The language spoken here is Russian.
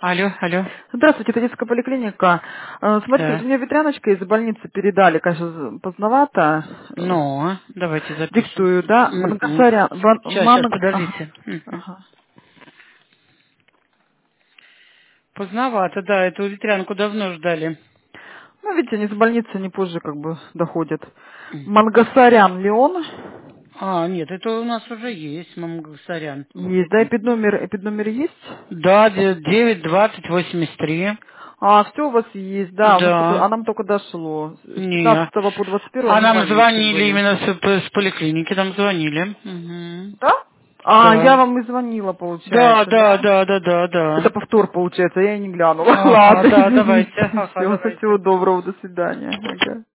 Алло, алло. Здравствуйте, это детская поликлиника. Смотрите, Да. мне ветряночка из больницы передали, конечно, поздновато. Ну, давайте запишем. Диктую, да? Мангасарян. Сейчас, подождите. Мгм. Ага. Поздновато, да, эту ветрянку давно ждали. Ну, видите, они с больницы не позже как бы доходят. Мгм. Мангасарян Леон. А, нет, это у нас уже есть, Мамгасарян. Есть, да, эпидномер есть? Да, 9-20-83. А, все у вас есть, да, у нас только, Да. а нам только дошло. С Не. 15 по 21 А они в нам больнице звонили были. именно с поликлиники, нам звонили. Мгм. Да? А, я Да. вам и звонила, Да, получается, да, да? да, да, да, Это да. повтор, получается, я и не глянула. Ага, Ладно, да, извините. давайте. Ага, Все, давайте. всего доброго, до свидания. Ага.